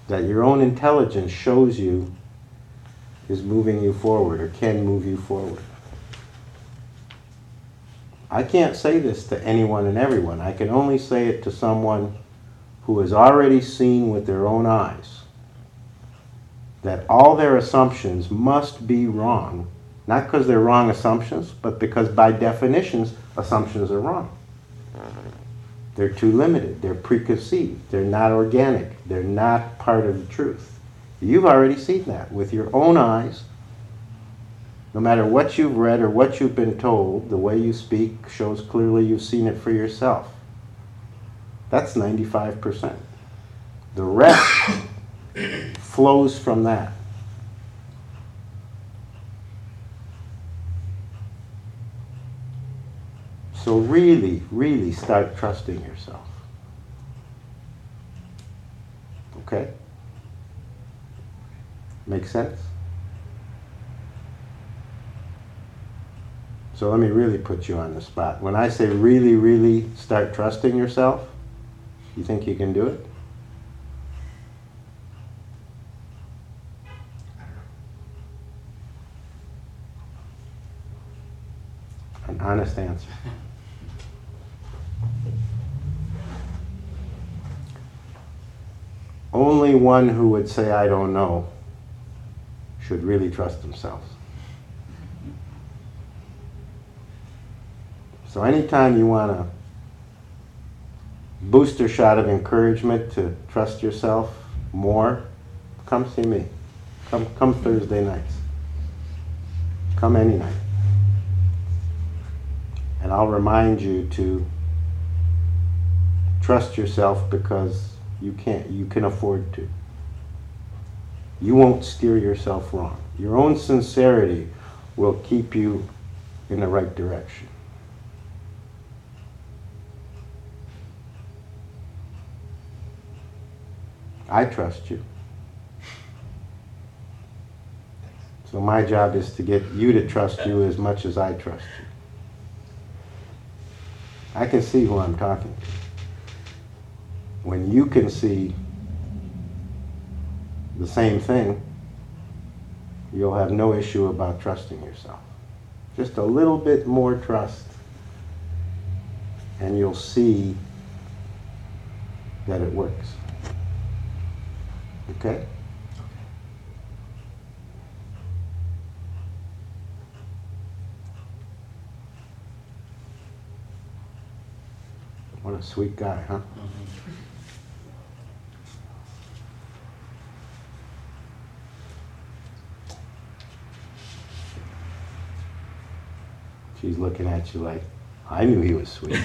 that your own intelligence shows you is moving you forward or can move you forward. I can't say this to anyone and everyone. I can only say it to someone who has already seen with their own eyes that all their assumptions must be wrong, not because they're wrong assumptions, but because by definitions, assumptions are wrong. They're too limited, they're preconceived, they're not organic, they're not part of the truth. You've already seen that with your own eyes. No matter what you've read or what you've been told, the way you speak shows clearly you've seen it for yourself. That's 95%. The rest flows from that. So really, really start trusting yourself. Okay? Make sense? So let me really put you on the spot. When I say really, really start trusting yourself, you think you can do it? An honest answer. Only one who would say, I don't know, should really trust themselves. So anytime you want a booster shot of encouragement to trust yourself more, come see me. Come Thursday nights. Come any night. And I'll remind you to trust yourself because you can afford to. You won't steer yourself wrong. Your own sincerity will keep you in the right direction. I trust you. So my job is to get you to trust you as much as I trust you. I can see who I'm talking to. When you can see the same thing, you'll have no issue about trusting yourself. Just a little bit more trust, and you'll see that it works. Okay? What a sweet guy, huh? She's looking at you like, I knew he was sweet.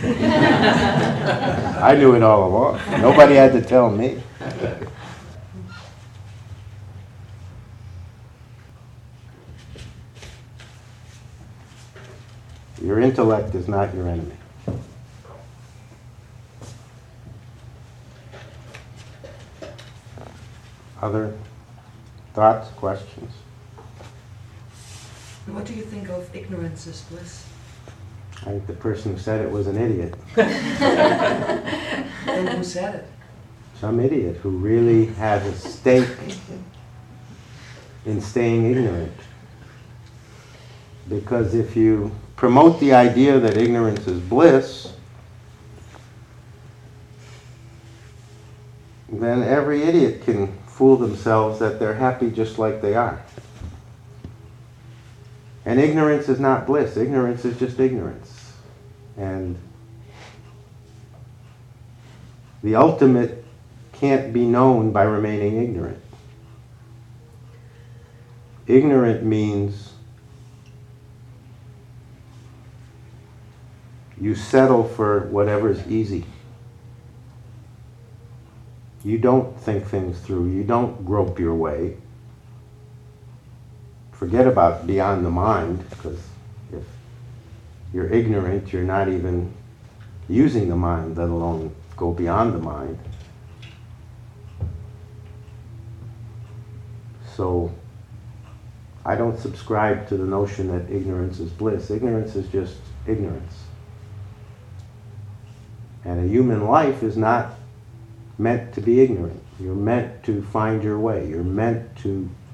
I knew it all along. Nobody had to tell me. Your intellect is not your enemy. Other thoughts, questions? What do you think of ignorance is bliss? I think the person who said it was an idiot. And who said it? Some idiot who really had a stake in staying ignorant. Because if you promote the idea that ignorance is bliss, then every idiot can fool themselves that they're happy just like they are. And ignorance is not bliss. Ignorance is just ignorance. And the ultimate can't be known by remaining ignorant. Ignorant means you settle for whatever's easy. You don't think things through. You don't grope your way. Forget about beyond the mind, because if you're ignorant, you're not even using the mind, let alone go beyond the mind. So I don't subscribe to the notion that ignorance is bliss. Ignorance is just ignorance. And a human life is not meant to be ignorant. You're meant to find your way. You're meant to